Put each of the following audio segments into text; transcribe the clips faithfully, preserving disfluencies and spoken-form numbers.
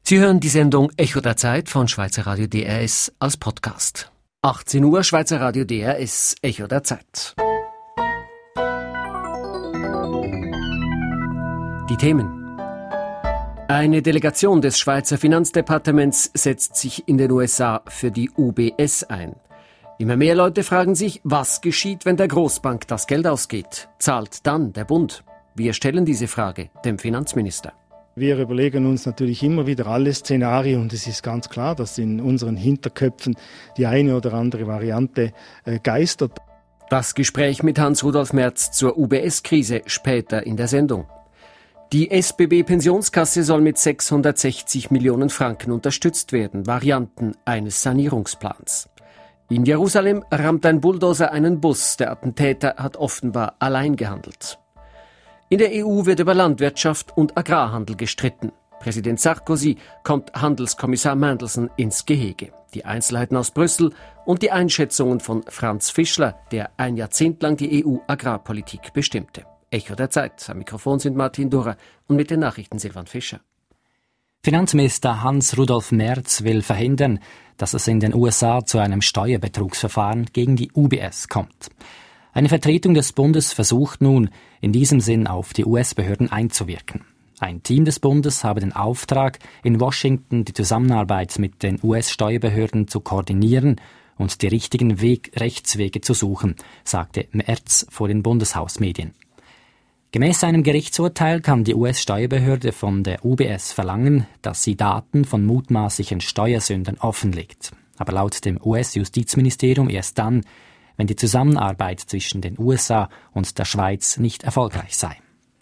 Sie hören die Sendung Echo der Zeit von Schweizer Radio D R S als Podcast. achtzehn Uhr Schweizer Radio D R S, Echo der Zeit. Die Themen. Eine Delegation des Schweizer Finanzdepartements setzt sich in den U S A für die U B S ein. Immer mehr Leute fragen sich, was geschieht, wenn der Großbank das Geld ausgeht? Zahlt dann der Bund? Wir stellen diese Frage dem Finanzminister. Wir überlegen uns natürlich immer wieder alle Szenarien und es ist ganz klar, dass in unseren Hinterköpfen die eine oder andere Variante äh, geistert. Das Gespräch mit Hans-Rudolf Merz zur U B S-Krise später in der Sendung. Die S B B-Pensionskasse soll mit sechshundertsechzig Millionen Franken unterstützt werden, Varianten eines Sanierungsplans. In Jerusalem rammt ein Bulldozer einen Bus, der Attentäter hat offenbar allein gehandelt. In der E U wird über Landwirtschaft und Agrarhandel gestritten. Präsident Sarkozy kommt Handelskommissar Mandelson ins Gehege. Die Einzelheiten aus Brüssel und die Einschätzungen von Franz Fischler, der ein Jahrzehnt lang die E U-Agrarpolitik bestimmte. Echo der Zeit. Am Mikrofon sind Martin Durer und mit den Nachrichten Silvan Fischer. Finanzminister Hans-Rudolf Merz will verhindern, dass es in den U S A zu einem Steuerbetrugsverfahren gegen die U B S kommt. Eine Vertretung des Bundes versucht nun, in diesem Sinn auf die U S-Behörden einzuwirken. Ein Team des Bundes habe den Auftrag, in Washington die Zusammenarbeit mit den U S-Steuerbehörden zu koordinieren und die richtigen Weg- Rechtswege zu suchen, sagte Merz vor den Bundeshausmedien. Gemäß einem Gerichtsurteil kann die U S-Steuerbehörde von der U B S verlangen, dass sie Daten von mutmaßlichen Steuersündern offenlegt. Aber laut dem U S-Justizministerium erst dann, wenn die Zusammenarbeit zwischen den U S A und der Schweiz nicht erfolgreich sei.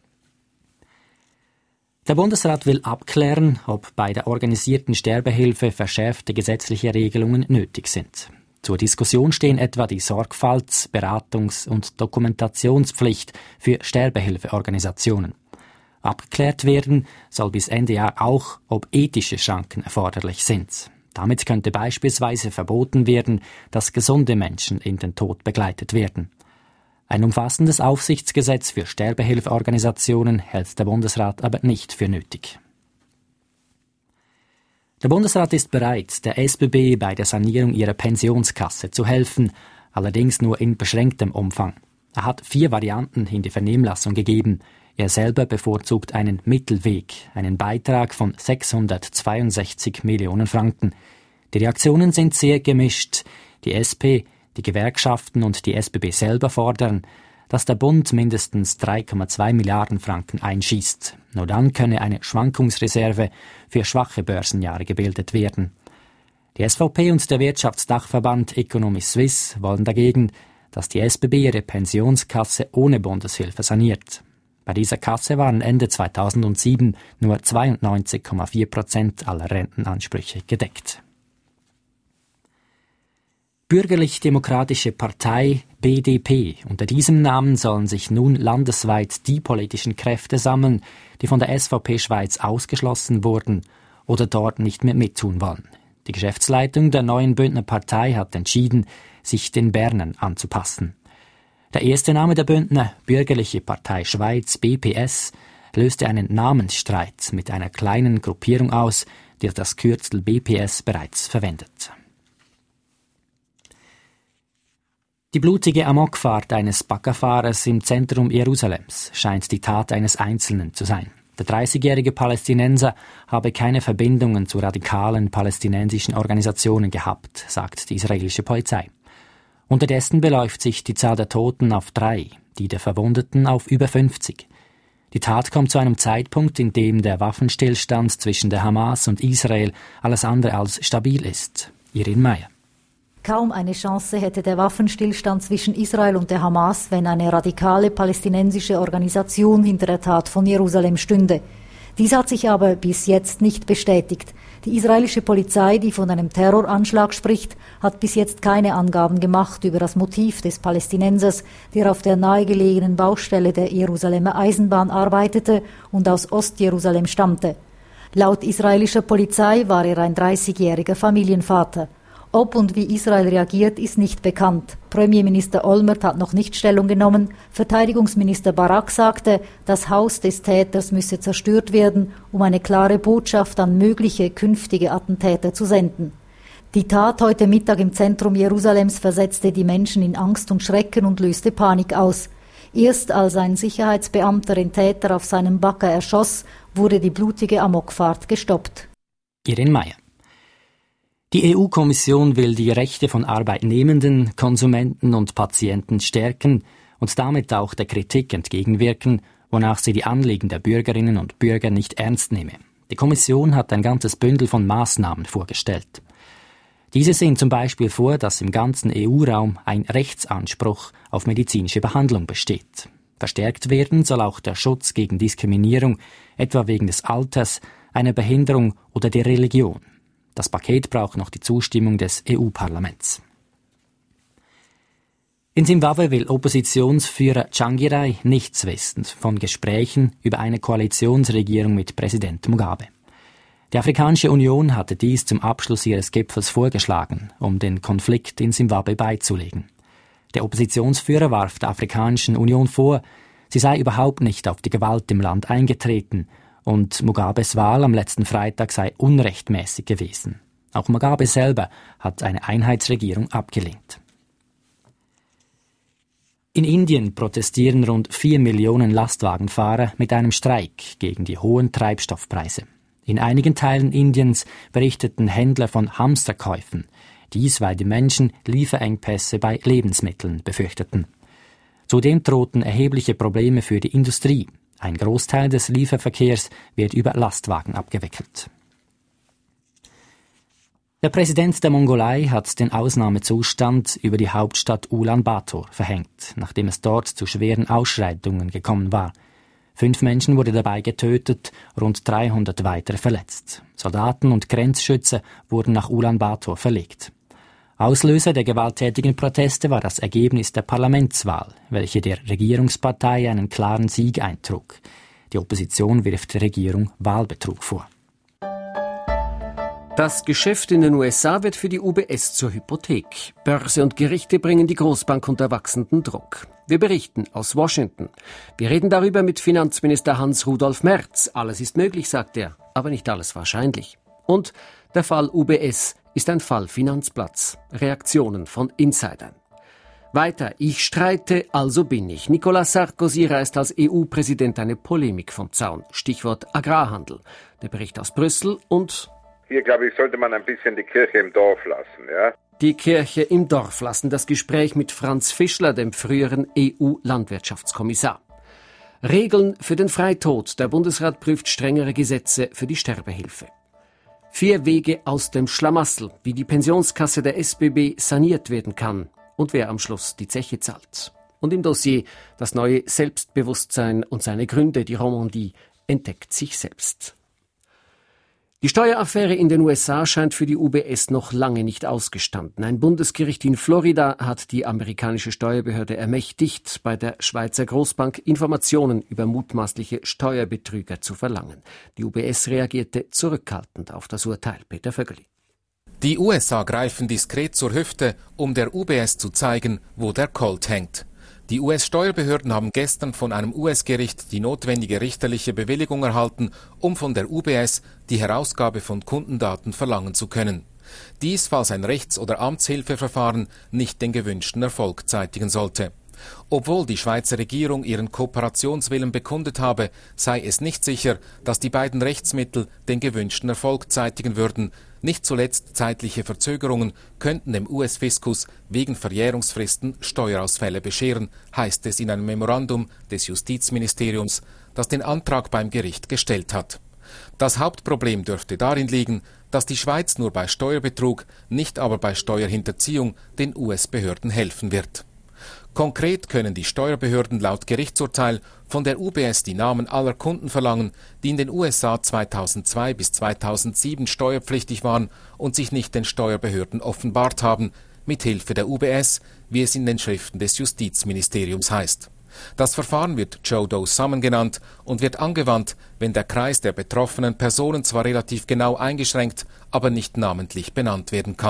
Der Bundesrat will abklären, ob bei der organisierten Sterbehilfe verschärfte gesetzliche Regelungen nötig sind. Zur Diskussion stehen etwa die Sorgfalts-, Beratungs- und Dokumentationspflicht für Sterbehilfeorganisationen. Abgeklärt werden soll bis Ende Jahr auch, ob ethische Schranken erforderlich sind. Damit könnte beispielsweise verboten werden, dass gesunde Menschen in den Tod begleitet werden. Ein umfassendes Aufsichtsgesetz für Sterbehilfeorganisationen hält der Bundesrat aber nicht für nötig. Der Bundesrat ist bereit, der S B B bei der Sanierung ihrer Pensionskasse zu helfen, allerdings nur in beschränktem Umfang. Er hat vier Varianten in die Vernehmlassung gegeben. Er selber bevorzugt einen Mittelweg, einen Beitrag von sechshundertzweiundsechzig Millionen Franken. Die Reaktionen sind sehr gemischt. Die S P, die Gewerkschaften und die S B B selber fordern, dass der Bund mindestens drei Komma zwei Milliarden Franken einschießt. Nur dann könne eine Schwankungsreserve für schwache Börsenjahre gebildet werden. Die S V P und der Wirtschaftsdachverband Economy Suisse wollen dagegen, dass die S B B ihre Pensionskasse ohne Bundeshilfe saniert. Bei dieser Kasse waren Ende zweitausendsieben nur zweiundneunzig Komma vier Prozent aller Rentenansprüche gedeckt. Bürgerlich-Demokratische Partei B D P. Unter diesem Namen sollen sich nun landesweit die politischen Kräfte sammeln, die von der S V P Schweiz ausgeschlossen wurden oder dort nicht mehr mittun wollen. Die Geschäftsleitung der neuen Bündner Partei hat entschieden, sich den Bernern anzupassen. Der erste Name der Bündner, Bürgerliche Partei Schweiz, B P S, löste einen Namensstreit mit einer kleinen Gruppierung aus, die das Kürzel B P S bereits verwendet. Die blutige Amokfahrt eines Baggerfahrers im Zentrum Jerusalems scheint die Tat eines Einzelnen zu sein. Der dreißigjährige Palästinenser habe keine Verbindungen zu radikalen palästinensischen Organisationen gehabt, sagt die israelische Polizei. Unterdessen beläuft sich die Zahl der Toten auf drei, die der Verwundeten auf über fünfzig. Die Tat kommt zu einem Zeitpunkt, in dem der Waffenstillstand zwischen der Hamas und Israel alles andere als stabil ist. Irin Meyer. Kaum eine Chance hätte der Waffenstillstand zwischen Israel und der Hamas, wenn eine radikale palästinensische Organisation hinter der Tat von Jerusalem stünde. Dies hat sich aber bis jetzt nicht bestätigt. Die israelische Polizei, die von einem Terroranschlag spricht, hat bis jetzt keine Angaben gemacht über das Motiv des Palästinensers, der auf der nahegelegenen Baustelle der Jerusalemer Eisenbahn arbeitete und aus Ostjerusalem stammte. Laut israelischer Polizei war er ein dreißigjähriger Familienvater. Ob und wie Israel reagiert, ist nicht bekannt. Premierminister Olmert hat noch nicht Stellung genommen. Verteidigungsminister Barak sagte, das Haus des Täters müsse zerstört werden, um eine klare Botschaft an mögliche künftige Attentäter zu senden. Die Tat heute Mittag im Zentrum Jerusalems versetzte die Menschen in Angst und Schrecken und löste Panik aus. Erst als ein Sicherheitsbeamter den Täter auf seinem Bagger erschoss, wurde die blutige Amokfahrt gestoppt. Irene Meyer. Die E U-Kommission will die Rechte von Arbeitnehmenden, Konsumenten und Patienten stärken und damit auch der Kritik entgegenwirken, wonach sie die Anliegen der Bürgerinnen und Bürger nicht ernst nehme. Die Kommission hat ein ganzes Bündel von Maßnahmen vorgestellt. Diese sehen zum Beispiel vor, dass im ganzen E U-Raum ein Rechtsanspruch auf medizinische Behandlung besteht. Verstärkt werden soll auch der Schutz gegen Diskriminierung, etwa wegen des Alters, einer Behinderung oder der Religion. Das Paket braucht noch die Zustimmung des E U-Parlaments. In Simbabwe will Oppositionsführer Tsvangirai nichts wissen von Gesprächen über eine Koalitionsregierung mit Präsident Mugabe. Die Afrikanische Union hatte dies zum Abschluss ihres Gipfels vorgeschlagen, um den Konflikt in Simbabwe beizulegen. Der Oppositionsführer warf der Afrikanischen Union vor, sie sei überhaupt nicht auf die Gewalt im Land eingetreten und Mugabes Wahl am letzten Freitag sei unrechtmäßig gewesen. Auch Mugabe selber hat eine Einheitsregierung abgelehnt. In Indien protestieren rund vier Millionen Lastwagenfahrer mit einem Streik gegen die hohen Treibstoffpreise. In einigen Teilen Indiens berichteten Händler von Hamsterkäufen. Dies, weil die Menschen Lieferengpässe bei Lebensmitteln befürchteten. Zudem drohten erhebliche Probleme für die Industrie. Ein Großteil des Lieferverkehrs wird über Lastwagen abgewickelt. Der Präsident der Mongolei hat den Ausnahmezustand über die Hauptstadt Ulaanbaatar verhängt, nachdem es dort zu schweren Ausschreitungen gekommen war. Fünf Menschen wurden dabei getötet, rund dreihundert weitere verletzt. Soldaten und Grenzschützer wurden nach Ulaanbaatar verlegt. Auslöser der gewalttätigen Proteste war das Ergebnis der Parlamentswahl, welche der Regierungspartei einen klaren Sieg eintrug. Die Opposition wirft der Regierung Wahlbetrug vor. Das Geschäft in den U S A wird für die U B S zur Hypothek. Börse und Gerichte bringen die Großbank unter wachsenden Druck. Wir berichten aus Washington. Wir reden darüber mit Finanzminister Hans-Rudolf Merz. Alles ist möglich, sagt er, aber nicht alles wahrscheinlich. Und der Fall U B S ist ein Fall Finanzplatz. Reaktionen von Insidern. Weiter, ich streite, also bin ich. Nicolas Sarkozy reißt als E U-Präsident eine Polemik vom Zaun. Stichwort Agrarhandel. Der Bericht aus Brüssel und... Hier, glaube ich, sollte man ein bisschen die Kirche im Dorf lassen, ja? Die Kirche im Dorf lassen. Das Gespräch mit Franz Fischler, dem früheren E U-Landwirtschaftskommissar. Regeln für den Freitod. Der Bundesrat prüft strengere Gesetze für die Sterbehilfe. Vier Wege aus dem Schlamassel, wie die Pensionskasse der S B B saniert werden kann und wer am Schluss die Zeche zahlt. Und im Dossier das neue Selbstbewusstsein und seine Gründe. Die Romandie entdeckt sich selbst. Die Steueraffäre in den U S A scheint für die U B S noch lange nicht ausgestanden. Ein Bundesgericht in Florida hat die amerikanische Steuerbehörde ermächtigt, bei der Schweizer Großbank Informationen über mutmaßliche Steuerbetrüger zu verlangen. Die U B S reagierte zurückhaltend auf das Urteil. Peter Vögeli. Die U S A greifen diskret zur Hüfte, um der U B S zu zeigen, wo der Colt hängt. Die U S-Steuerbehörden haben gestern von einem U S-Gericht die notwendige richterliche Bewilligung erhalten, um von der U B S die Herausgabe von Kundendaten verlangen zu können. Dies, falls ein Rechts- oder Amtshilfeverfahren nicht den gewünschten Erfolg zeitigen sollte. Obwohl die Schweizer Regierung ihren Kooperationswillen bekundet habe, sei es nicht sicher, dass die beiden Rechtsmittel den gewünschten Erfolg zeitigen würden. Nicht zuletzt zeitliche Verzögerungen könnten dem U S-Fiskus wegen Verjährungsfristen Steuerausfälle bescheren, heißt es in einem Memorandum des Justizministeriums, das den Antrag beim Gericht gestellt hat. Das Hauptproblem dürfte darin liegen, dass die Schweiz nur bei Steuerbetrug, nicht aber bei Steuerhinterziehung den U S-Behörden helfen wird. Konkret können die Steuerbehörden laut Gerichtsurteil von der U B S die Namen aller Kunden verlangen, die in den U S A zweitausendzwei bis zweitausendsieben steuerpflichtig waren und sich nicht den Steuerbehörden offenbart haben, mithilfe der U B S, wie es in den Schriften des Justizministeriums heißt. Das Verfahren wird Joe Doe Summon genannt und wird angewandt, wenn der Kreis der betroffenen Personen zwar relativ genau eingeschränkt, aber nicht namentlich benannt werden kann.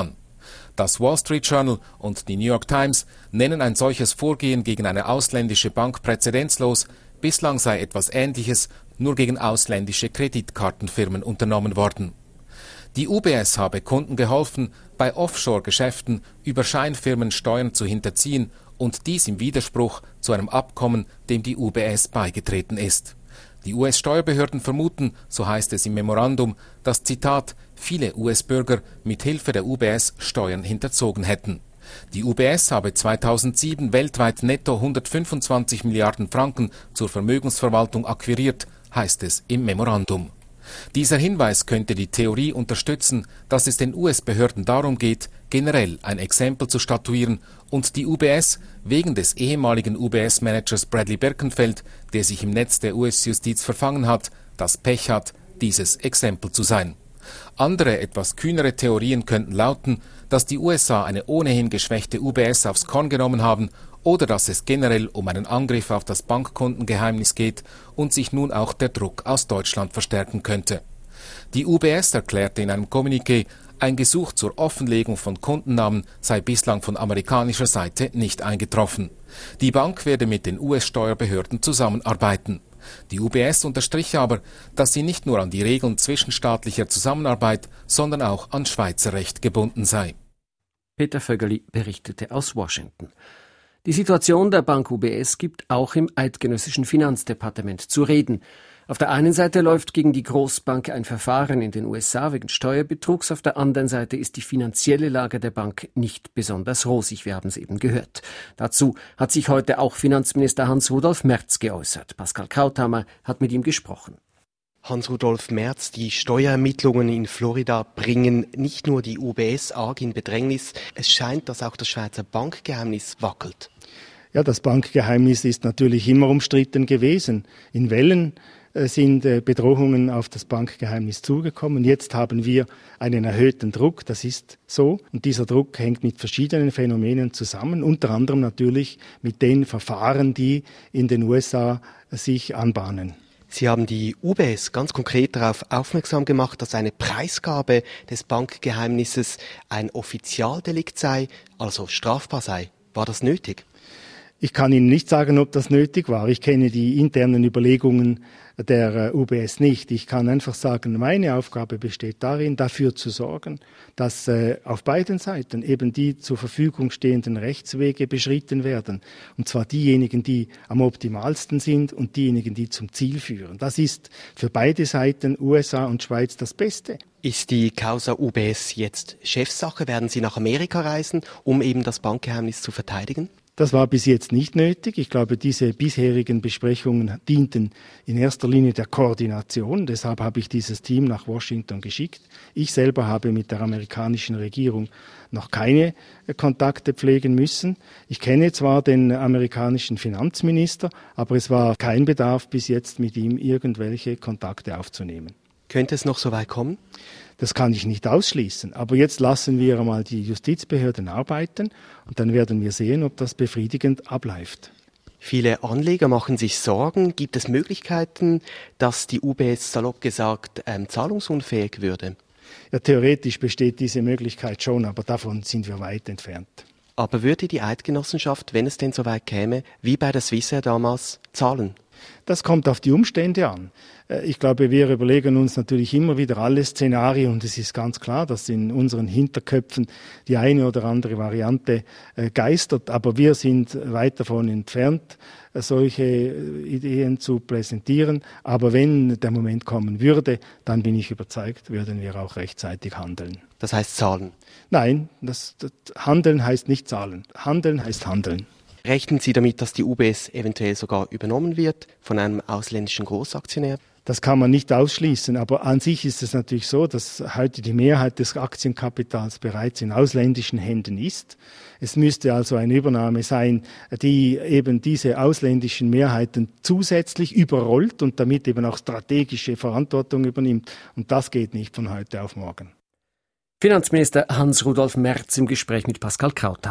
Das Wall Street Journal und die New York Times nennen ein solches Vorgehen gegen eine ausländische Bank präzedenzlos. Bislang sei etwas Ähnliches nur gegen ausländische Kreditkartenfirmen unternommen worden. Die U B S habe Kunden geholfen, bei Offshore-Geschäften über Scheinfirmen Steuern zu hinterziehen und dies im Widerspruch zu einem Abkommen, dem die U B S beigetreten ist. Die U S-Steuerbehörden vermuten, so heißt es im Memorandum, dass, Zitat, viele U S-Bürger mit Hilfe der U B S Steuern hinterzogen hätten. Die U B S habe zweitausendsieben weltweit netto hundertfünfundzwanzig Milliarden Franken zur Vermögensverwaltung akquiriert, heißt es im Memorandum. Dieser Hinweis könnte die Theorie unterstützen, dass es den U S-Behörden darum geht, generell ein Exempel zu statuieren und die U B S wegen des ehemaligen U B S-Managers Bradley Birkenfeld, der sich im Netz der U S-Justiz verfangen hat, das Pech hat, dieses Exempel zu sein. Andere, etwas kühnere Theorien könnten lauten, dass die U S A eine ohnehin geschwächte U B S aufs Korn genommen haben oder dass es generell um einen Angriff auf das Bankkontengeheimnis geht und sich nun auch der Druck aus Deutschland verstärken könnte. Die U B S erklärte in einem Kommuniqué, ein Gesuch zur Offenlegung von Kundennamen sei bislang von amerikanischer Seite nicht eingetroffen. Die Bank werde mit den U S-Steuerbehörden zusammenarbeiten. Die U B S unterstrich aber, dass sie nicht nur an die Regeln zwischenstaatlicher Zusammenarbeit, sondern auch an Schweizer Recht gebunden sei. Peter Vögeli berichtete aus Washington. Die Situation der Bank U B S gibt auch im eidgenössischen Finanzdepartement zu reden. Auf der einen Seite läuft gegen die Großbank ein Verfahren in den U S A wegen Steuerbetrugs, auf der anderen Seite ist die finanzielle Lage der Bank nicht besonders rosig, wir haben es eben gehört. Dazu hat sich heute auch Finanzminister Hans-Rudolf Merz geäußert. Pascal Krauthammer hat mit ihm gesprochen. Hans-Rudolf Merz, die Steuerermittlungen in Florida bringen nicht nur die U B S arg in Bedrängnis, es scheint, dass auch das Schweizer Bankgeheimnis wackelt. Ja, das Bankgeheimnis ist natürlich immer umstritten gewesen. In Wellen sind Bedrohungen auf das Bankgeheimnis zugekommen. Jetzt haben wir einen erhöhten Druck, das ist so. Und dieser Druck hängt mit verschiedenen Phänomenen zusammen, unter anderem natürlich mit den Verfahren, die in den U S A sich anbahnen. Sie haben die U B S ganz konkret darauf aufmerksam gemacht, dass eine Preisgabe des Bankgeheimnisses ein Offizialdelikt sei, also strafbar sei. War das nötig? Ich kann Ihnen nicht sagen, ob das nötig war. Ich kenne die internen Überlegungen der U B S nicht. Ich kann einfach sagen, meine Aufgabe besteht darin, dafür zu sorgen, dass äh, auf beiden Seiten eben die zur Verfügung stehenden Rechtswege beschritten werden. Und zwar diejenigen, die am optimalsten sind und diejenigen, die zum Ziel führen. Das ist für beide Seiten, U S A und Schweiz, das Beste. Ist die Causa U B S jetzt Chefsache? Werden Sie nach Amerika reisen, um eben das Bankgeheimnis zu verteidigen? Das war bis jetzt nicht nötig. Ich glaube, diese bisherigen Besprechungen dienten in erster Linie der Koordination. Deshalb habe ich dieses Team nach Washington geschickt. Ich selber habe mit der amerikanischen Regierung noch keine Kontakte pflegen müssen. Ich kenne zwar den amerikanischen Finanzminister, aber es war kein Bedarf bis jetzt, mit ihm irgendwelche Kontakte aufzunehmen. Könnte es noch so weit kommen? Das kann ich nicht ausschließen. Aber jetzt lassen wir einmal die Justizbehörden arbeiten und dann werden wir sehen, ob das befriedigend abläuft. Viele Anleger machen sich Sorgen. Gibt es Möglichkeiten, dass die U B S salopp gesagt ähm, zahlungsunfähig würde? Ja, theoretisch besteht diese Möglichkeit schon, aber davon sind wir weit entfernt. Aber würde die Eidgenossenschaft, wenn es denn so weit käme, wie bei der Swissair damals, zahlen? Das kommt auf die Umstände an. Ich glaube, wir überlegen uns natürlich immer wieder alle Szenarien und es ist ganz klar, dass in unseren Hinterköpfen die eine oder andere Variante geistert, aber wir sind weit davon entfernt, solche Ideen zu präsentieren. Aber wenn der Moment kommen würde, dann bin ich überzeugt, würden wir auch rechtzeitig handeln. Das heißt zahlen? Nein, das, das Handeln heißt nicht zahlen. Handeln heißt handeln. Rechnen Sie damit, dass die U B S eventuell sogar übernommen wird von einem ausländischen Großaktionär? Das kann man nicht ausschließen, aber an sich ist es natürlich so, dass heute die Mehrheit des Aktienkapitals bereits in ausländischen Händen ist. Es müsste also eine Übernahme sein, die eben diese ausländischen Mehrheiten zusätzlich überrollt und damit eben auch strategische Verantwortung übernimmt. Und das geht nicht von heute auf morgen. Finanzminister Hans-Rudolf Merz im Gespräch mit Pascal Krauthammer.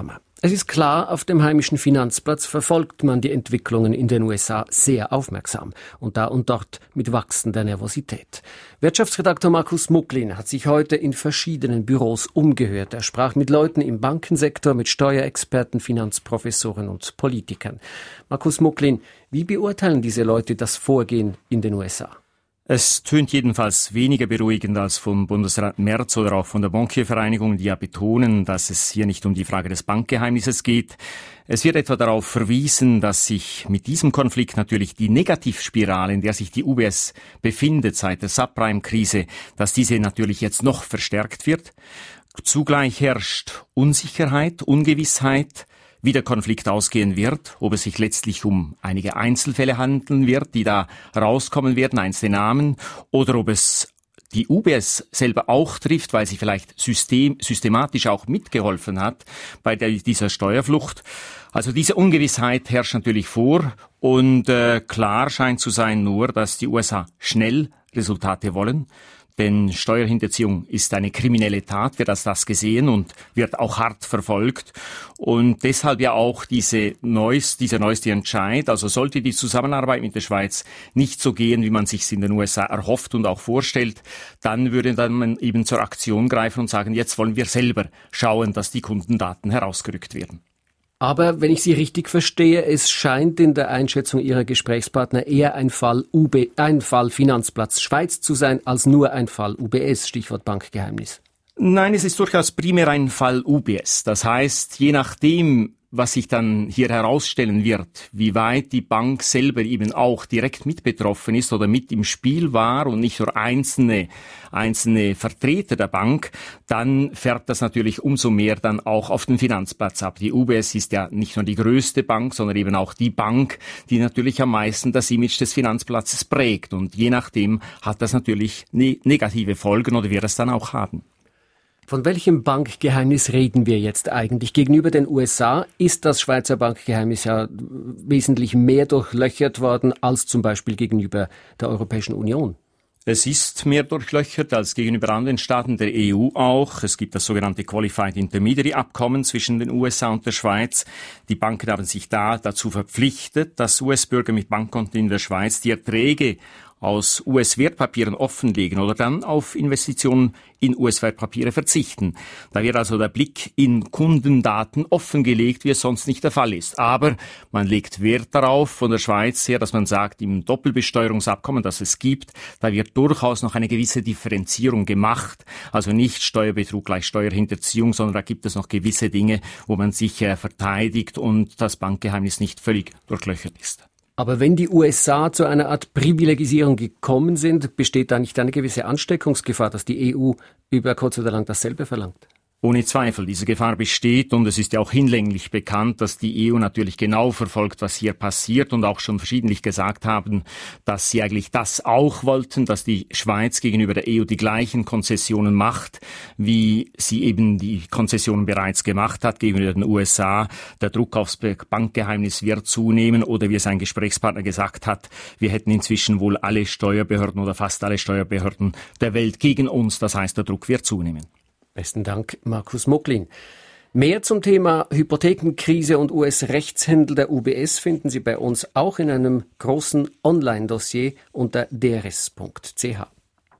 Es ist klar, auf dem heimischen Finanzplatz verfolgt man die Entwicklungen in den U S A sehr aufmerksam und da und dort mit wachsender Nervosität. Wirtschaftsredakteur Markus Mucklin hat sich heute in verschiedenen Büros umgehört. Er sprach mit Leuten im Bankensektor, mit Steuerexperten, Finanzprofessoren und Politikern. Markus Mucklin, wie beurteilen diese Leute das Vorgehen in den U S A? Es tönt jedenfalls weniger beruhigend als vom Bundesrat Merz oder auch von der Bankiervereinigung, die ja betonen, dass es hier nicht um die Frage des Bankgeheimnisses geht. Es wird etwa darauf verwiesen, dass sich mit diesem Konflikt natürlich die Negativspirale, in der sich die U B S befindet seit der Subprime-Krise, dass diese natürlich jetzt noch verstärkt wird. Zugleich herrscht Unsicherheit, Ungewissheit, wie der Konflikt ausgehen wird, ob es sich letztlich um einige Einzelfälle handeln wird, die da rauskommen werden, einzelne Namen, oder ob es die U B S selber auch trifft, weil sie vielleicht system, systematisch auch mitgeholfen hat bei der, dieser Steuerflucht. Also diese Ungewissheit herrscht natürlich vor und äh, klar scheint zu sein nur, dass die U S A schnell Resultate wollen. Denn Steuerhinterziehung ist eine kriminelle Tat, wird als das gesehen und wird auch hart verfolgt. Und deshalb ja auch diese neues, dieser neueste Entscheid. Also sollte die Zusammenarbeit mit der Schweiz nicht so gehen, wie man sich in den U S A erhofft und auch vorstellt, dann würde dann man eben zur Aktion greifen und sagen, jetzt wollen wir selber schauen, dass die Kundendaten herausgerückt werden. Aber wenn ich Sie richtig verstehe, es scheint in der Einschätzung Ihrer Gesprächspartner eher ein Fall U B, ein Fall Finanzplatz Schweiz zu sein, als nur ein Fall U B S, Stichwort Bankgeheimnis. Nein, es ist durchaus primär ein Fall U B S. Das heißt, je nachdem, was sich dann hier herausstellen wird, wie weit die Bank selber eben auch direkt mit betroffen ist oder mit im Spiel war und nicht nur einzelne, einzelne Vertreter der Bank, dann fährt das natürlich umso mehr dann auch auf den Finanzplatz ab. Die U B S ist ja nicht nur die größte Bank, sondern eben auch die Bank, die natürlich am meisten das Image des Finanzplatzes prägt. Und je nachdem hat das natürlich ne- negative Folgen oder wird es dann auch haben. Von welchem Bankgeheimnis reden wir jetzt eigentlich? Gegenüber den U S A ist das Schweizer Bankgeheimnis ja wesentlich mehr durchlöchert worden als zum Beispiel gegenüber der Europäischen Union. Es ist mehr durchlöchert als gegenüber anderen Staaten der E U auch. Es gibt das sogenannte Qualified Intermediary Abkommen zwischen den U S A und der Schweiz. Die Banken haben sich da dazu verpflichtet, dass U S-Bürger mit Bankkonten in der Schweiz die Erträge aus U S-Wertpapieren offenlegen oder dann auf Investitionen in U S-Wertpapiere verzichten. Da wird also der Blick in Kundendaten offengelegt, wie es sonst nicht der Fall ist. Aber man legt Wert darauf von der Schweiz her, dass man sagt, im Doppelbesteuerungsabkommen, das es gibt, da wird durchaus noch eine gewisse Differenzierung gemacht. Also nicht Steuerbetrug gleich Steuerhinterziehung, sondern da gibt es noch gewisse Dinge, wo man sich äh, verteidigt und das Bankgeheimnis nicht völlig durchlöchert ist. Aber wenn die U S A zu einer Art Privilegisierung gekommen sind, besteht da nicht eine gewisse Ansteckungsgefahr, dass die E U über kurz oder lang dasselbe verlangt? Ohne Zweifel, diese Gefahr besteht und es ist ja auch hinlänglich bekannt, dass die E U natürlich genau verfolgt, was hier passiert und auch schon verschiedentlich gesagt haben, dass sie eigentlich das auch wollten, dass die Schweiz gegenüber der E U die gleichen Konzessionen macht, wie sie eben die Konzessionen bereits gemacht hat gegenüber den U S A. Der Druck aufs Bankgeheimnis wird zunehmen oder wie es ein Gesprächspartner gesagt hat, wir hätten inzwischen wohl alle Steuerbehörden oder fast alle Steuerbehörden der Welt gegen uns. Das heißt, der Druck wird zunehmen. Besten Dank, Markus Mucklin. Mehr zum Thema Hypothekenkrise und U S-Rechtshändel der U B S finden Sie bei uns auch in einem großen Online-Dossier unter d r s punkt c h.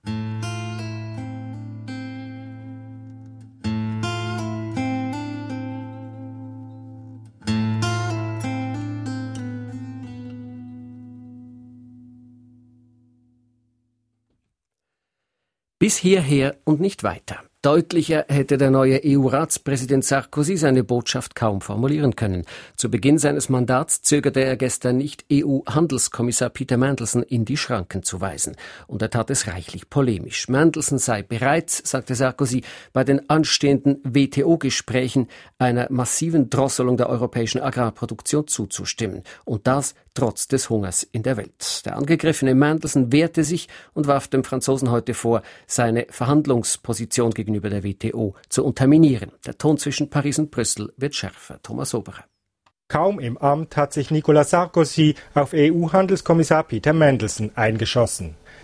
Bis hierher und nicht weiter. Deutlicher hätte der neue E U-Ratspräsident Sarkozy seine Botschaft kaum formulieren können. Zu Beginn seines Mandats zögerte er gestern nicht, E U-Handelskommissar Peter Mandelson in die Schranken zu weisen. Und er tat es reichlich polemisch. Mandelson sei bereit, sagte Sarkozy, bei den anstehenden W T O-Gesprächen einer massiven Drosselung der europäischen Agrarproduktion zuzustimmen. Und das trotz des Hungers in der Welt. Der angegriffene Mandelson wehrte sich und warf dem Franzosen heute vor, seine Verhandlungsposition gegenüber über der W T O zu unterminieren. Der Ton zwischen Paris und Brüssel wird schärfer. Thomas Oberer. Kaum im Amt hat sich Nicolas Sarkozy auf E U-Handelskommissar Peter Mandelson eingeschossen.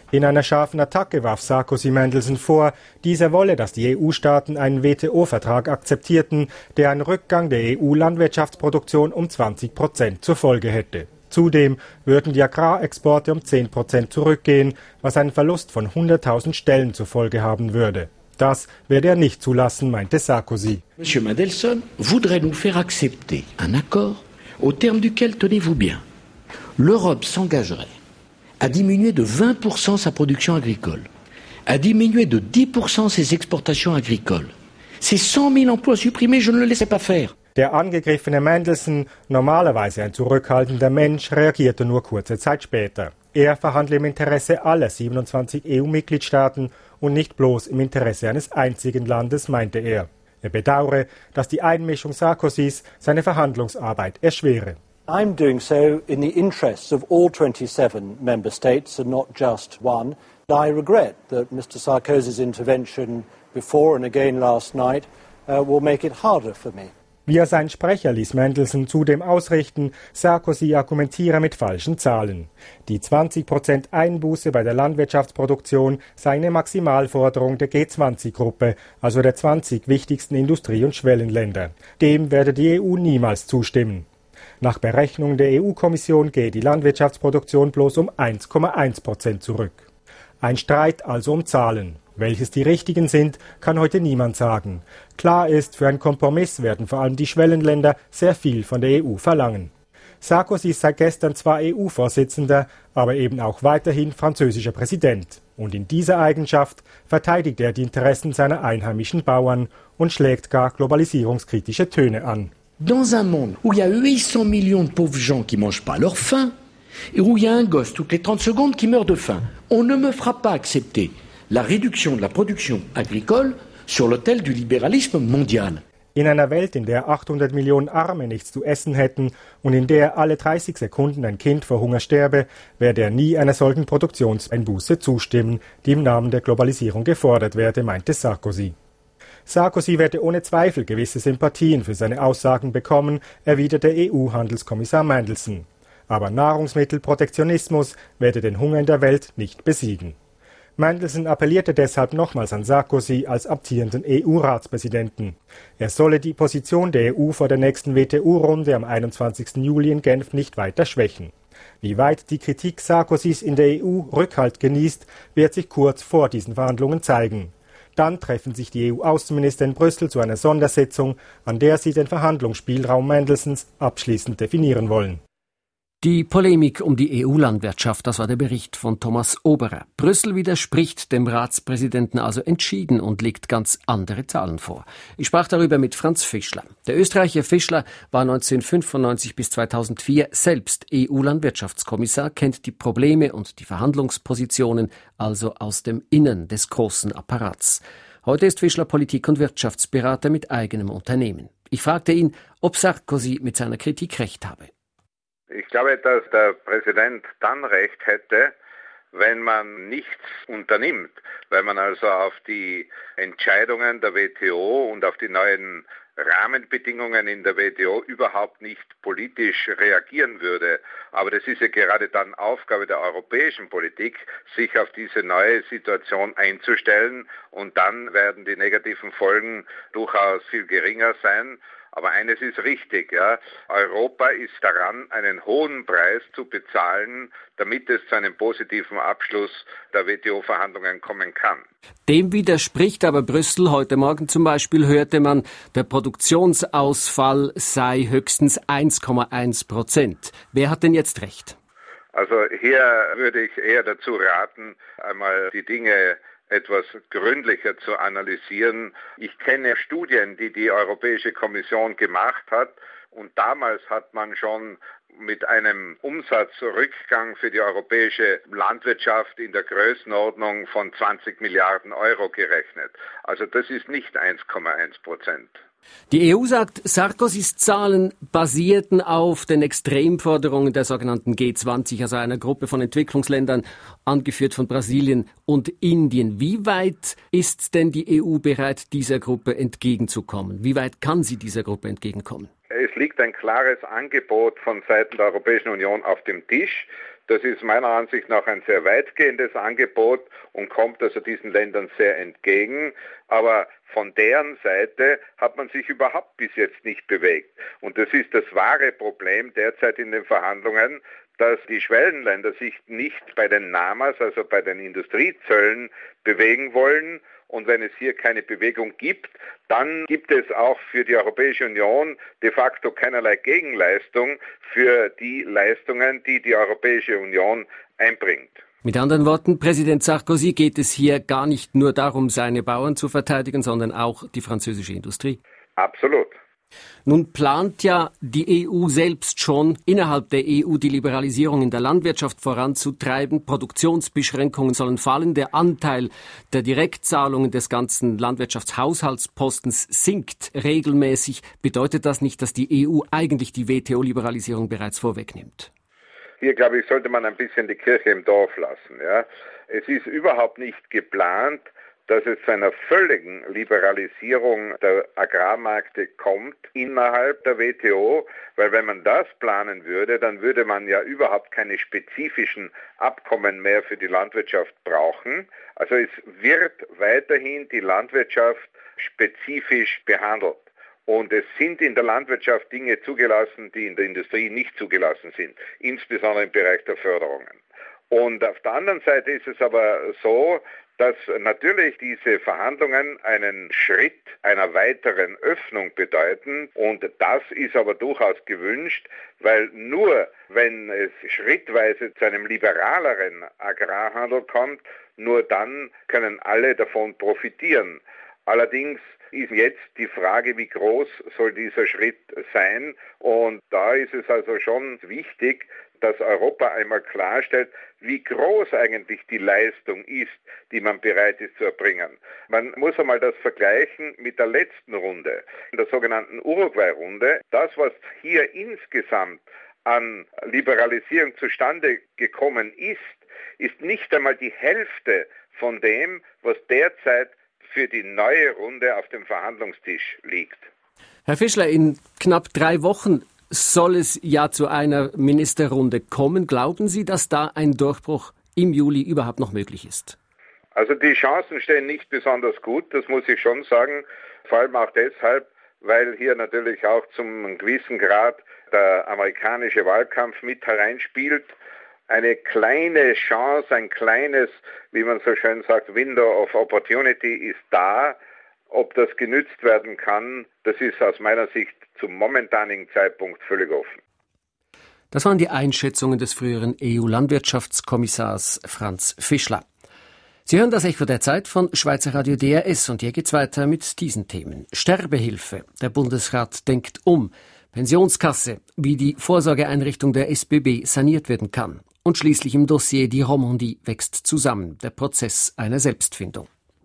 In einer scharfen Attacke warf Sarkozy Mandelson vor, dieser wolle, dass die E U-Staaten einen W T O-Vertrag akzeptierten, der einen Rückgang der E U-Landwirtschaftsproduktion um zwanzig Prozent zur Folge hätte. Zudem würden die Agrarexporte um zehn Prozent zurückgehen, was einen Verlust von hunderttausend Stellen zur Folge haben würde. Das werde er nicht zulassen, meinte Sarkozy. Monsieur Mandelson voudrait nous faire accepter un accord au terme duquel, tenez-vous bien, l'Europe s'engagerait à diminuer de vingt pour cent sa production agricole, à diminuer de dix pour cent ses exportations agricoles. C'est cent mille emplois supprimés, je ne le laissais pas faire. Der angegriffene Mandelson, normalerweise ein zurückhaltender Mensch, reagierte nur kurze Zeit später. Er verhandle im Interesse aller siebenundzwanzig E U-Mitgliedstaaten und nicht bloß im Interesse eines einzigen Landes, meinte er. Er bedauere, dass die Einmischung Sarkozys seine Verhandlungsarbeit erschwere. I'm doing so in the interests of all twenty-seven member states and not just one. I regret that Mister Sarkozy's intervention before and again last night uh, will make it harder for me. Via sein Sprecher ließ Mandelson zudem ausrichten, Sarkozy argumentiere mit falschen Zahlen. Die zwanzig Prozent Einbuße bei der Landwirtschaftsproduktion sei eine Maximalforderung der G zwanzig-Gruppe, also der zwanzig wichtigsten Industrie- und Schwellenländer. Dem werde die E U niemals zustimmen. Nach Berechnungen der E U-Kommission gehe die Landwirtschaftsproduktion bloß um eins Komma eins Prozent zurück. Ein Streit also um Zahlen. Welches die richtigen sind, kann heute niemand sagen. Klar ist, für einen Kompromiss werden vor allem die Schwellenländer sehr viel von der E U verlangen. Sarkozy sei gestern zwar E U-Vorsitzender, aber eben auch weiterhin französischer Präsident. Und in dieser Eigenschaft verteidigt er die Interessen seiner einheimischen Bauern und schlägt gar globalisierungskritische Töne an. Dans un monde où il y a huit cents millions de pauvres gens qui mangent pas leur faim, et où il y a un gosse toutes les trente secondes qui meurt de faim, on ne me fera pas accepter la réduction de la production agricole sur l'autel du libéralisme mondial. In einer Welt, in der achthundert Millionen Arme nichts zu essen hätten und in der alle dreißig Sekunden ein Kind vor Hunger sterbe, werde er nie einer solchen Produktionseinbuße zustimmen, die im Namen der Globalisierung gefordert werde, meinte Sarkozy. Sarkozy werde ohne Zweifel gewisse Sympathien für seine Aussagen bekommen, erwiderte E U-Handelskommissar Mandelson. Aber Nahrungsmittelprotektionismus werde den Hunger in der Welt nicht besiegen. Mandelson appellierte deshalb nochmals an Sarkozy als amtierenden E U-Ratspräsidenten. Er solle die Position der E U vor der nächsten W T O-Runde am einundzwanzigsten Juli in Genf nicht weiter schwächen. Wie weit die Kritik Sarkozys in der E U Rückhalt genießt, wird sich kurz vor diesen Verhandlungen zeigen. Dann treffen sich die E U-Außenminister in Brüssel zu einer Sondersitzung, an der sie den Verhandlungsspielraum Mandelsons abschließend definieren wollen. Die Polemik um die E U-Landwirtschaft, das war der Bericht von Thomas Oberer. Brüssel widerspricht dem Ratspräsidenten also entschieden und legt ganz andere Zahlen vor. Ich sprach darüber mit Franz Fischler. Der Österreicher Fischler war neunzehnhundertfünfundneunzig bis zweitausendvier selbst E U-Landwirtschaftskommissar, kennt die Probleme und die Verhandlungspositionen also aus dem Innern des großen Apparats. Heute ist Fischler Politik- und Wirtschaftsberater mit eigenem Unternehmen. Ich fragte ihn, ob Sarkozy mit seiner Kritik recht habe. Ich glaube, dass der Präsident dann recht hätte, wenn man nichts unternimmt, wenn man also auf die Entscheidungen der W T O und auf die neuen Rahmenbedingungen in der W T O überhaupt nicht politisch reagieren würde. Aber das ist ja gerade dann Aufgabe der europäischen Politik, sich auf diese neue Situation einzustellen, und dann werden die negativen Folgen durchaus viel geringer sein. Aber eines ist richtig, ja. Europa ist daran, einen hohen Preis zu bezahlen, damit es zu einem positiven Abschluss der W T O-Verhandlungen kommen kann. Dem widerspricht aber Brüssel. Heute Morgen zum Beispiel hörte man, der Produktionsausfall sei höchstens eins Komma eins Prozent. Wer hat denn jetzt recht? Also hier würde ich eher dazu raten, einmal die Dinge etwas gründlicher zu analysieren. Ich kenne Studien, die die Europäische Kommission gemacht hat, und damals hat man schon mit einem Umsatzrückgang für die europäische Landwirtschaft in der Größenordnung von zwanzig Milliarden Euro gerechnet. Also das ist nicht eins Komma eins Prozent. Die E U sagt, Sarkozys Zahlen basierten auf den Extremforderungen der sogenannten G zwanzig, also einer Gruppe von Entwicklungsländern, angeführt von Brasilien und Indien. Wie weit ist denn die E U bereit, dieser Gruppe entgegenzukommen? Wie weit kann sie dieser Gruppe entgegenkommen? Es liegt ein klares Angebot von Seiten der Europäischen Union auf dem Tisch. Das ist meiner Ansicht nach ein sehr weitgehendes Angebot und kommt also diesen Ländern sehr entgegen. Aber von deren Seite hat man sich überhaupt bis jetzt nicht bewegt. Und das ist das wahre Problem derzeit in den Verhandlungen, dass die Schwellenländer sich nicht bei den NAMAs, also bei den Industriezöllen, bewegen wollen. Und wenn es hier keine Bewegung gibt, dann gibt es auch für die Europäische Union de facto keinerlei Gegenleistung für die Leistungen, die die Europäische Union einbringt. Mit anderen Worten, Präsident Sarkozy geht es hier gar nicht nur darum, seine Bauern zu verteidigen, sondern auch die französische Industrie. Absolut. Nun plant ja die E U selbst schon, innerhalb der E U die Liberalisierung in der Landwirtschaft voranzutreiben. Produktionsbeschränkungen sollen fallen. Der Anteil der Direktzahlungen des ganzen Landwirtschaftshaushaltspostens sinkt regelmäßig. Bedeutet das nicht, dass die E U eigentlich die W T O-Liberalisierung bereits vorwegnimmt? Hier, glaube ich, sollte man ein bisschen die Kirche im Dorf lassen. Ja? Es ist überhaupt nicht geplant, dass es zu einer völligen Liberalisierung der Agrarmärkte kommt innerhalb der W T O, weil wenn man das planen würde, dann würde man ja überhaupt keine spezifischen Abkommen mehr für die Landwirtschaft brauchen. Also es wird weiterhin die Landwirtschaft spezifisch behandelt. Und es sind in der Landwirtschaft Dinge zugelassen, die in der Industrie nicht zugelassen sind, insbesondere im Bereich der Förderungen. Und auf der anderen Seite ist es aber so, dass natürlich diese Verhandlungen einen Schritt einer weiteren Öffnung bedeuten. Und das ist aber durchaus gewünscht, weil nur wenn es schrittweise zu einem liberaleren Agrarhandel kommt, nur dann können alle davon profitieren. Allerdings ist jetzt die Frage, wie groß soll dieser Schritt sein? Und da ist es also schon wichtig, dass Europa einmal klarstellt, wie groß eigentlich die Leistung ist, die man bereit ist zu erbringen. Man muss einmal das vergleichen mit der letzten Runde, der sogenannten Uruguay-Runde. Das, was hier insgesamt an Liberalisierung zustande gekommen ist, ist nicht einmal die Hälfte von dem, was derzeit für die neue Runde auf dem Verhandlungstisch liegt. Herr Fischler, in knapp drei Wochen soll es ja zu einer Ministerrunde kommen. Glauben Sie, dass da ein Durchbruch im Juli überhaupt noch möglich ist? Also die Chancen stehen nicht besonders gut, das muss ich schon sagen. Vor allem auch deshalb, weil hier natürlich auch zum gewissen Grad der amerikanische Wahlkampf mit hereinspielt. Eine kleine Chance, ein kleines, wie man so schön sagt, Window of Opportunity ist da. Ob das genützt werden kann, das ist aus meiner Sicht zum momentanigen Zeitpunkt völlig offen. Das waren die Einschätzungen des früheren E U-Landwirtschaftskommissars Franz Fischler. Sie hören das Echo der Zeit von Schweizer Radio D R S und hier geht's weiter mit diesen Themen. Sterbehilfe. Der Bundesrat denkt um. Pensionskasse. Wie die Vorsorgeeinrichtung der S B B saniert werden kann. Und schließlich im Dossier Die Romandie wächst zusammen. Der Prozess einer Selbstfindung.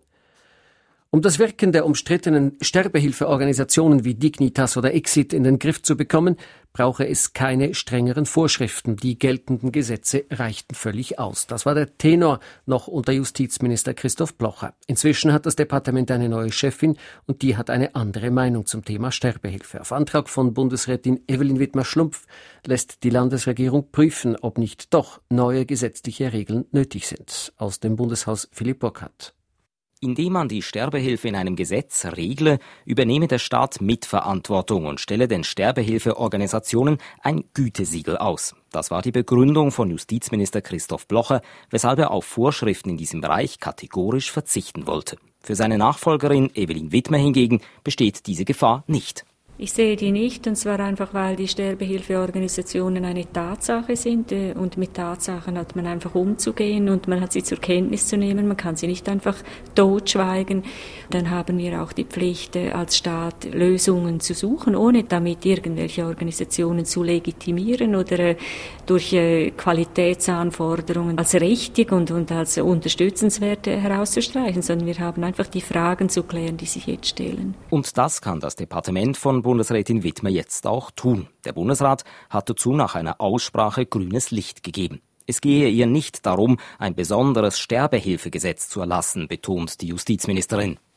Um das Wirken der umstrittenen Sterbehilfeorganisationen wie Dignitas oder Exit in den Griff zu bekommen, brauche es keine strengeren Vorschriften. Die geltenden Gesetze reichten völlig aus. Das war der Tenor noch unter Justizminister Christoph Blocher. Inzwischen hat das Departement eine neue Chefin und die hat eine andere Meinung zum Thema Sterbehilfe. Auf Antrag von Bundesrätin Evelyn Wittmer-Schlumpf lässt die Landesregierung prüfen, ob nicht doch neue gesetzliche Regeln nötig sind. Aus dem Bundeshaus Philipp Burkhardt. Indem man die Sterbehilfe in einem Gesetz regle, übernehme der Staat Mitverantwortung und stelle den Sterbehilfeorganisationen ein Gütesiegel aus. Das war die Begründung von Justizminister Christoph Blocher, weshalb er auf Vorschriften in diesem Bereich kategorisch verzichten wollte. Für seine Nachfolgerin Evelyn Wittmer hingegen besteht diese Gefahr nicht. Ich sehe die nicht, und zwar einfach, weil die Sterbehilfeorganisationen eine Tatsache sind und mit Tatsachen hat man einfach umzugehen und man hat sie zur Kenntnis zu nehmen, man kann sie nicht einfach totschweigen. Dann haben wir auch die Pflicht, als Staat Lösungen zu suchen, ohne damit irgendwelche Organisationen zu legitimieren oder durch Qualitätsanforderungen als richtig und, und als unterstützenswert herauszustreichen, sondern wir haben einfach die Fragen zu klären, die sich jetzt stellen. Und das kann das Departement von Bundesrätin Wittmer jetzt auch tun. Der Bundesrat hat dazu nach einer Aussprache grünes Licht gegeben. Es gehe ihr nicht darum, ein besonderes Sterbehilfegesetz zu erlassen, betont die Justizministerin.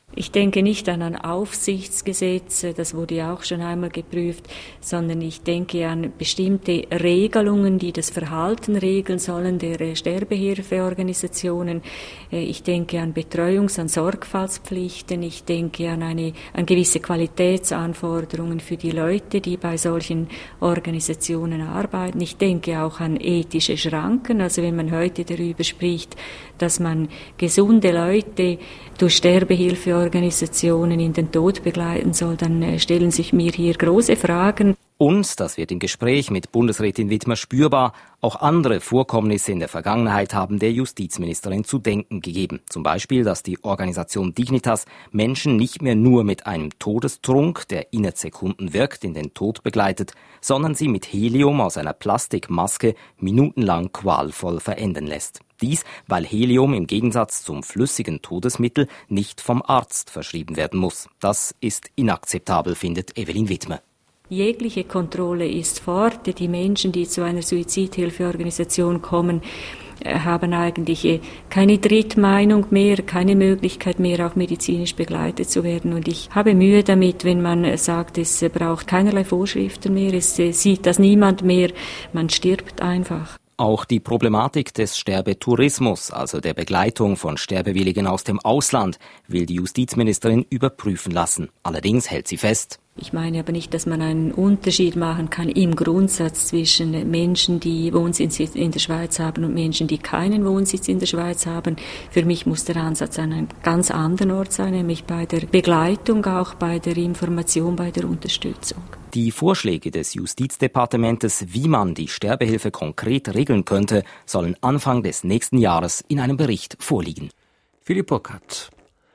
Ich denke nicht an ein Aufsichtsgesetz, das wurde ja auch schon einmal geprüft, sondern ich denke an bestimmte Regelungen, die das Verhalten regeln sollen der Sterbehilfeorganisationen. Ich denke an Betreuungs-, an Sorgfaltspflichten. Ich denke an eine, an gewisse Qualitätsanforderungen für die Leute, die bei solchen Organisationen arbeiten. Ich denke auch an ethische Schranken. Also wenn man heute darüber spricht, dass man gesunde Leute durch Sterbehilfeorganisationen in den Tod begleiten soll, dann stellen sich mir hier große Fragen. Und, das wird im Gespräch mit Bundesrätin Widmer spürbar, auch andere Vorkommnisse in der Vergangenheit haben der Justizministerin zu denken gegeben. Zum Beispiel, dass die Organisation Dignitas Menschen nicht mehr nur mit einem Todestrunk, der innerhalb Sekunden wirkt, in den Tod begleitet, sondern sie mit Helium aus einer Plastikmaske minutenlang qualvoll verenden lässt. Dies, weil Helium im Gegensatz zum flüssigen Todesmittel nicht vom Arzt verschrieben werden muss. Das ist inakzeptabel, findet Evelyn Widmer. Jegliche Kontrolle ist fort. Die Menschen, die zu einer Suizidhilfeorganisation kommen, haben eigentlich keine Drittmeinung mehr, keine Möglichkeit mehr, auch medizinisch begleitet zu werden. Und ich habe Mühe damit, wenn man sagt, es braucht keinerlei Vorschriften mehr, es sieht das niemand mehr, man stirbt einfach. Auch die Problematik des Sterbetourismus, also der Begleitung von Sterbewilligen aus dem Ausland, will die Justizministerin überprüfen lassen. Allerdings hält sie fest: Ich meine aber nicht, dass man einen Unterschied machen kann im Grundsatz zwischen Menschen, die Wohnsitz in der Schweiz haben und Menschen, die keinen Wohnsitz in der Schweiz haben. Für mich muss der Ansatz an einem ganz anderen Ort sein, nämlich bei der Begleitung, auch bei der Information, bei der Unterstützung. Die Vorschläge des Justizdepartementes, wie man die Sterbehilfe konkret regeln könnte, sollen Anfang des nächsten Jahres in einem Bericht vorliegen. Philipp Burkhardt.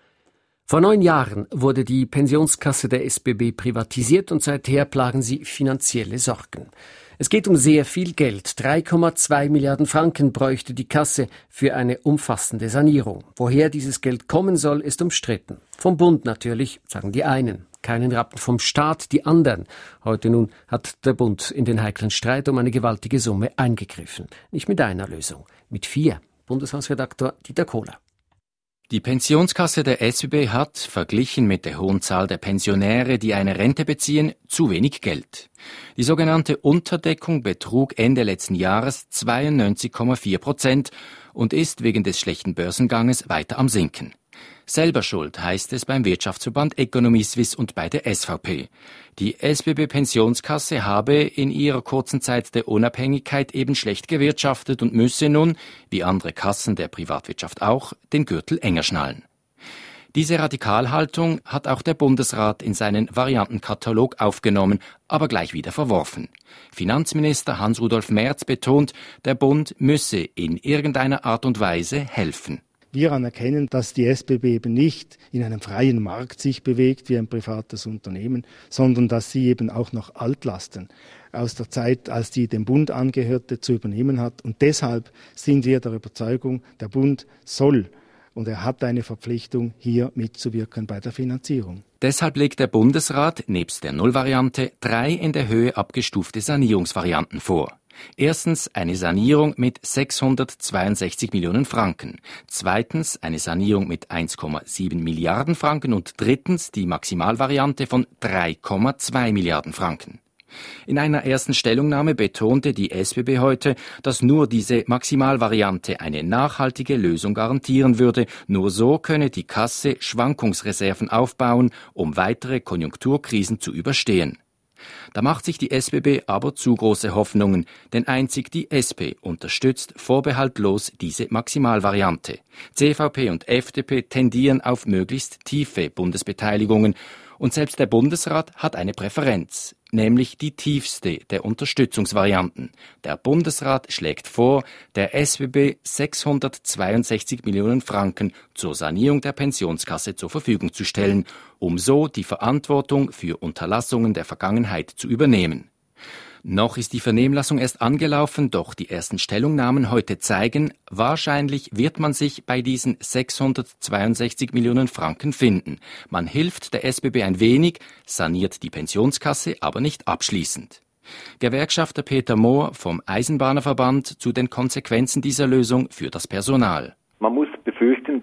Vor neun Jahren wurde die Pensionskasse der S B B privatisiert und seither plagen sie finanzielle Sorgen. Es geht um sehr viel Geld. drei Komma zwei Milliarden Franken bräuchte die Kasse für eine umfassende Sanierung. Woher dieses Geld kommen soll, ist umstritten. Vom Bund natürlich, sagen die einen. Keinen Rappen vom Staat, die anderen. Heute nun hat der Bund in den heiklen Streit um eine gewaltige Summe eingegriffen. Nicht mit einer Lösung, mit vier. Bundeshausredaktor Dieter Kohler. Die Pensionskasse der S B B hat, verglichen mit der hohen Zahl der Pensionäre, die eine Rente beziehen, zu wenig Geld. Die sogenannte Unterdeckung betrug Ende letzten Jahres zweiundneunzig Komma vier Prozent und ist wegen des schlechten Börsenganges weiter am Sinken. Selber schuld, heißt es beim Wirtschaftsverband Economy Suisse und bei der S V P. Die S B B-Pensionskasse habe in ihrer kurzen Zeit der Unabhängigkeit eben schlecht gewirtschaftet und müsse nun, wie andere Kassen der Privatwirtschaft auch, den Gürtel enger schnallen. Diese Radikalhaltung hat auch der Bundesrat in seinen Variantenkatalog aufgenommen, aber gleich wieder verworfen. Finanzminister Hans-Rudolf Merz betont, der Bund müsse in irgendeiner Art und Weise helfen. Wir anerkennen, dass die S B B eben nicht in einem freien Markt sich bewegt wie ein privates Unternehmen, sondern dass sie eben auch noch Altlasten aus der Zeit, als die dem Bund angehörte, zu übernehmen hat. Und deshalb sind wir der Überzeugung, der Bund soll und er hat eine Verpflichtung, hier mitzuwirken bei der Finanzierung. Deshalb legt der Bundesrat nebst der Nullvariante drei in der Höhe abgestufte Sanierungsvarianten vor. Erstens eine Sanierung mit sechshundertzweiundsechzig Millionen Franken. Zweitens eine Sanierung mit eins Komma sieben Milliarden Franken und drittens die Maximalvariante von drei Komma zwei Milliarden Franken. In einer ersten Stellungnahme betonte die S B B heute, dass nur diese Maximalvariante eine nachhaltige Lösung garantieren würde. Nur so könne die Kasse Schwankungsreserven aufbauen, um weitere Konjunkturkrisen zu überstehen. Da macht sich die S B B aber zu große Hoffnungen, denn einzig die S P unterstützt vorbehaltlos diese Maximalvariante. C V P und F D P tendieren auf möglichst tiefe Bundesbeteiligungen und selbst der Bundesrat hat eine Präferenz, nämlich die tiefste der Unterstützungsvarianten. Der Bundesrat schlägt vor, der S B B sechshundertzweiundsechzig Millionen Franken zur Sanierung der Pensionskasse zur Verfügung zu stellen, um so die Verantwortung für Unterlassungen der Vergangenheit zu übernehmen. Noch ist die Vernehmlassung erst angelaufen, doch die ersten Stellungnahmen heute zeigen, wahrscheinlich wird man sich bei diesen sechshundertzweiundsechzig Millionen Franken finden. Man hilft der S B B ein wenig, saniert die Pensionskasse, aber nicht abschließend. Gewerkschafter Peter Mohr vom Eisenbahnerverband zu den Konsequenzen dieser Lösung für das Personal. Man muss befürchten, dass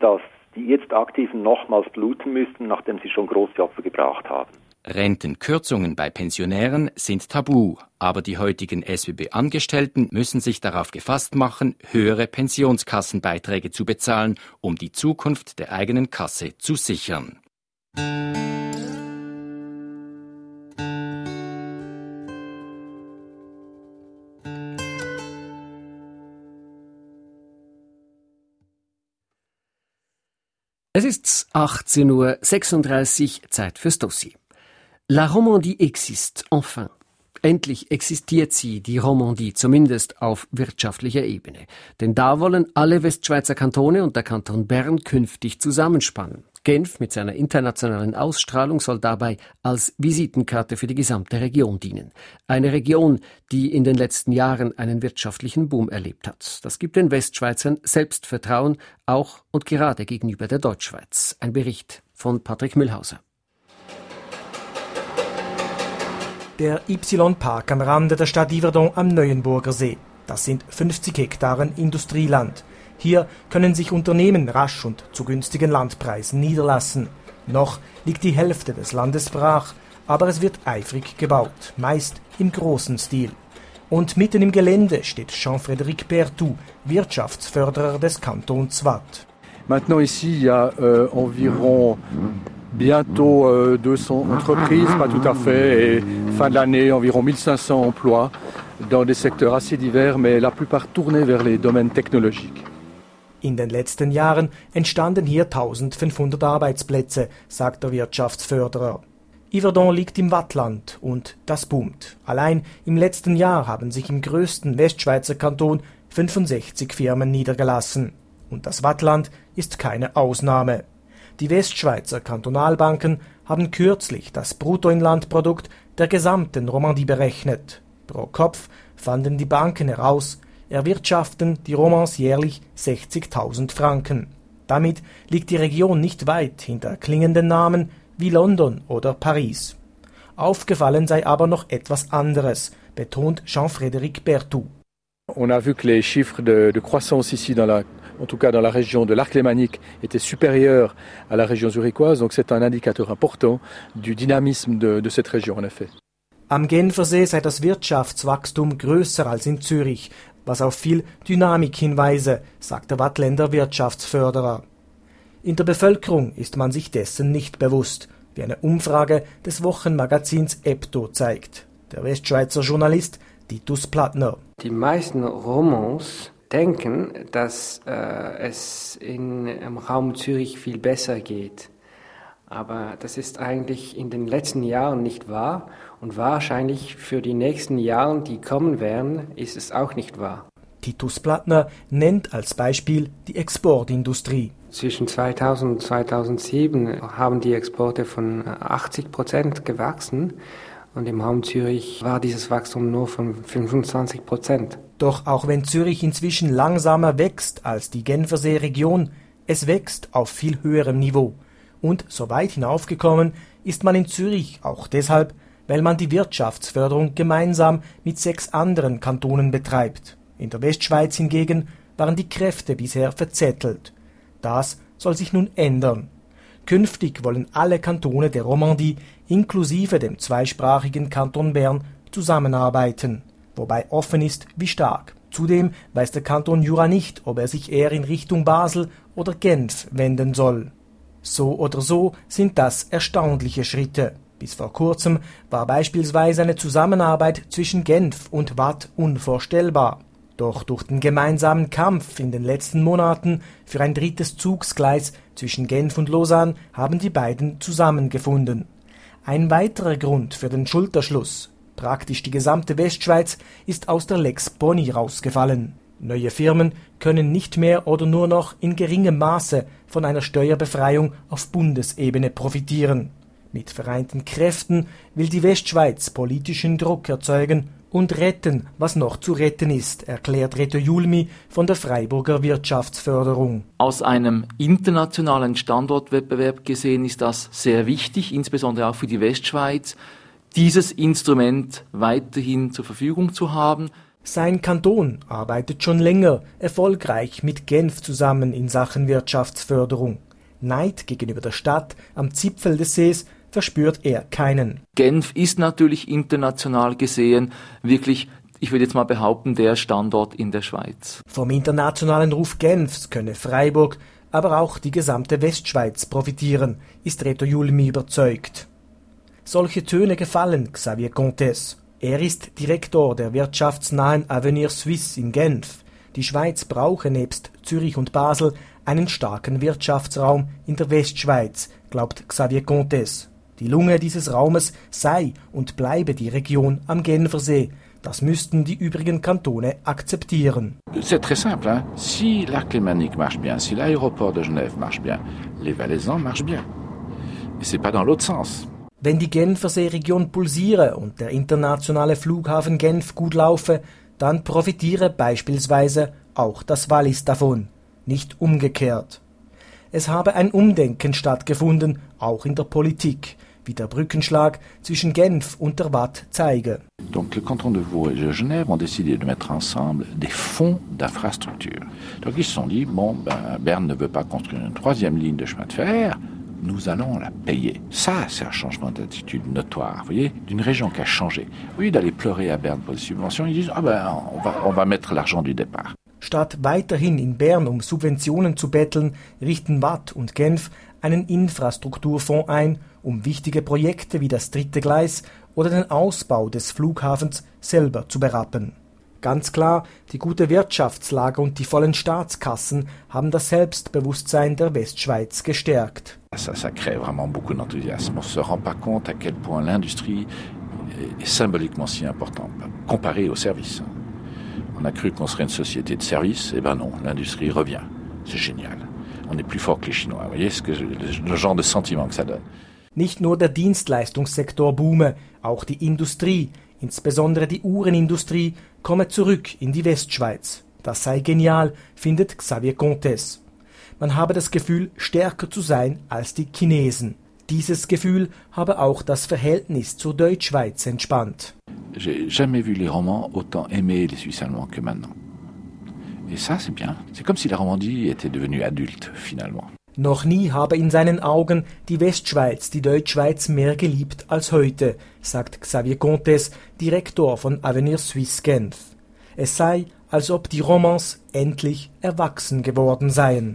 die jetzt Aktiven nochmals bluten müssten, nachdem sie schon große Opfer gebracht haben. Rentenkürzungen bei Pensionären sind tabu, aber die heutigen S B B-Angestellten müssen sich darauf gefasst machen, höhere Pensionskassenbeiträge zu bezahlen, um die Zukunft der eigenen Kasse zu sichern. Es ist achtzehn Uhr sechsunddreißig, Zeit fürs Dossier. La Romandie existe, enfin. Endlich existiert sie, die Romandie, zumindest auf wirtschaftlicher Ebene. Denn da wollen alle Westschweizer Kantone und der Kanton Bern künftig zusammenspannen. Genf mit seiner internationalen Ausstrahlung soll dabei als Visitenkarte für die gesamte Region dienen. Eine Region, die in den letzten Jahren einen wirtschaftlichen Boom erlebt hat. Das gibt den Westschweizern Selbstvertrauen, auch und gerade gegenüber der Deutschschweiz. Ein Bericht von Patrick Mühlhauser. Der Y-Park am Rande der Stadt Yverdon am Neuenburger See. Das sind fünfzig Hektaren Industrieland. Hier können sich Unternehmen rasch und zu günstigen Landpreisen niederlassen. Noch liegt die Hälfte des Landes brach, aber es wird eifrig gebaut, meist im großen Stil. Und mitten im Gelände steht Jean-Frédéric Bertou, Wirtschaftsförderer des Kantons Waadt. Maintenant ici, il y a euh, environ bientôt euh, deux cents entreprises, pas tout à fait, et fin de l'année, environ mille cinq cents emplois dans des secteurs assez divers, mais la plupart tournés vers les domaines technologiques. In den letzten Jahren entstanden hier eintausendfünfhundert Arbeitsplätze, sagt der Wirtschaftsförderer. Yverdon liegt im Wattland und das boomt. Allein im letzten Jahr haben sich im größten Westschweizer Kanton fünfundsechzig Firmen niedergelassen. Und das Wattland ist keine Ausnahme. Die Westschweizer Kantonalbanken haben kürzlich das Bruttoinlandprodukt der gesamten Romandie berechnet. Pro Kopf fanden die Banken heraus, erwirtschaften die Romans jährlich sechzigtausend Franken. Damit liegt die Region nicht weit hinter klingenden Namen wie London oder Paris. Aufgefallen sei aber noch etwas anderes, betont Jean-Frédéric Bertou. On a vu que les chiffres de, de croissance ici, dans la, en tout cas dans la région de l'Arc lémanique, étaient supérieurs à la région zurichoise, donc c'est un indicateur important du dynamisme de, de cette région en effet. Am Genfersee sei das Wirtschaftswachstum größer als in Zürich, was auf viel Dynamik hinweise, sagt der Wattländer Wirtschaftsförderer. In der Bevölkerung ist man sich dessen nicht bewusst, wie eine Umfrage des Wochenmagazins Epto zeigt. Der Westschweizer Journalist Titus Plattner. Die meisten Romans denken, dass äh, es in, im Raum Zürich viel besser geht. Aber das ist eigentlich in den letzten Jahren nicht wahr und wahrscheinlich für die nächsten Jahre, die kommen werden, ist es auch nicht wahr. Titus Plattner nennt als Beispiel die Exportindustrie. Zwischen zweitausend und zweitausendsieben haben die Exporte von achtzig Prozent gewachsen und im Raum Zürich war dieses Wachstum nur von fünfundzwanzig Prozent. Doch auch wenn Zürich inzwischen langsamer wächst als die Genfersee-Region, es wächst auf viel höherem Niveau. Und so weit hinaufgekommen ist man in Zürich auch deshalb, weil man die Wirtschaftsförderung gemeinsam mit sechs anderen Kantonen betreibt. In der Westschweiz hingegen waren die Kräfte bisher verzettelt. Das soll sich nun ändern. Künftig wollen alle Kantone der Romandie inklusive dem zweisprachigen Kanton Bern zusammenarbeiten, wobei offen ist, wie stark. Zudem weiß der Kanton Jura nicht, ob er sich eher in Richtung Basel oder Genf wenden soll. So oder so sind das erstaunliche Schritte. Bis vor kurzem war beispielsweise eine Zusammenarbeit zwischen Genf und Waadt unvorstellbar. Doch durch den gemeinsamen Kampf in den letzten Monaten für ein drittes Zugsgleis zwischen Genf und Lausanne haben die beiden zusammengefunden. Ein weiterer Grund für den Schulterschluss, praktisch die gesamte Westschweiz, ist aus der Lex Boni rausgefallen. Neue Firmen können nicht mehr oder nur noch in geringem Maße von einer Steuerbefreiung auf Bundesebene profitieren. Mit vereinten Kräften will die Westschweiz politischen Druck erzeugen und retten, was noch zu retten ist, erklärt Reto Julmi von der Freiburger Wirtschaftsförderung. Aus einem internationalen Standortwettbewerb gesehen ist das sehr wichtig, insbesondere auch für die Westschweiz, dieses Instrument weiterhin zur Verfügung zu haben. Sein Kanton arbeitet schon länger erfolgreich mit Genf zusammen in Sachen Wirtschaftsförderung. Neid gegenüber der Stadt am Zipfel des Sees verspürt er keinen. Genf ist natürlich international gesehen wirklich, ich würde jetzt mal behaupten, der Standort in der Schweiz. Vom internationalen Ruf Genfs könne Freiburg, aber auch die gesamte Westschweiz profitieren, ist Reto Julmi überzeugt. Solche Töne gefallen Xavier Contes. Er ist Direktor der wirtschaftsnahen Avenir Suisse in Genf. Die Schweiz brauche nebst Zürich und Basel einen starken Wirtschaftsraum in der Westschweiz, glaubt Xavier Contes. Die Lunge dieses Raumes sei und bleibe die Region am Genfersee. Das müssten die übrigen Kantone akzeptieren. C'est très simple, hein? Si l'arc lémanique marche bien, si l'aéroport de Genève marche bien, les Valaisans marchent bien. Et c'est pas dans l'autre sens. Wenn die Genfersee-Region pulsiere und der internationale Flughafen Genf gut laufe, dann profitiere beispielsweise auch das Wallis davon, nicht umgekehrt. Es habe ein Umdenken stattgefunden, auch in der Politik, wie der Brückenschlag zwischen Genf und der Watt zeige. Donc le canton de Vaud et de Genève ont décidé de mettre ensemble des fonds d'infrastructure. Donc ils se sont dit, bon, ben, Berne ne veut pas construire une troisième ligne de chemin de fer, nous allons la payer. Ça, c'est un changement d'attitude notoire, vous voyez, d'une région qui a changé. Au lieu d'aller pleurer à Berne pour des subventions, ils disent, ah ben, on va, on va mettre l'argent du départ. Statt weiterhin in Bern um Subventionen zu betteln, richten Watt und Genf einen Infrastrukturfonds ein, um wichtige Projekte wie das dritte Gleis oder den Ausbau des Flughafens selber zu berappen. Ganz klar, die gute Wirtschaftslage und die vollen Staatskassen haben das Selbstbewusstsein der Westschweiz gestärkt. Ça, ça crée vraiment beaucoup d'enthousiasme. On ne se rend pas compte à quel point l'industrie est symboliquement si importante, comparée au service. On a cru qu'on serait une société de service, eh ben non, l'industrie revient. C'est génial. On est plus fort que les Chinois. Vous voyez ce que, le genre de sentiment que ça donne. Nicht nur der Dienstleistungssektor boome, auch die Industrie, insbesondere die Uhrenindustrie, komme zurück in die Westschweiz. Das sei genial, findet Xavier Contes. Man habe das Gefühl, stärker zu sein als die Chinesen. Dieses Gefühl habe auch das Verhältnis zur Deutschschweiz entspannt. J'ai jamais vu les Romans autant aimer les Suisses allemands que maintenant. Et ça, c'est bien. C'est comme si la Romandie était devenue adulte, finalement. Noch nie habe in seinen Augen die Westschweiz die Deutschschweiz mehr geliebt als heute, sagt Xavier Contes, Direktor von Avenir Suisse Genf. Es sei, als ob die Romans endlich erwachsen geworden seien.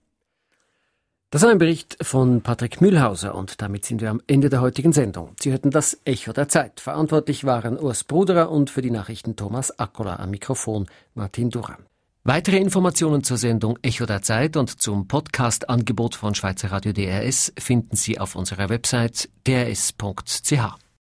Das war ein Bericht von Patrick Mühlhauser und damit sind wir am Ende der heutigen Sendung. Sie hörten das Echo der Zeit. Verantwortlich waren Urs Bruderer und für die Nachrichten Thomas Akkola, am Mikrofon Martin Duran. Weitere Informationen zur Sendung Echo der Zeit und zum Podcast-Angebot von Schweizer Radio D R S finden Sie auf unserer Website d r s punkt c h.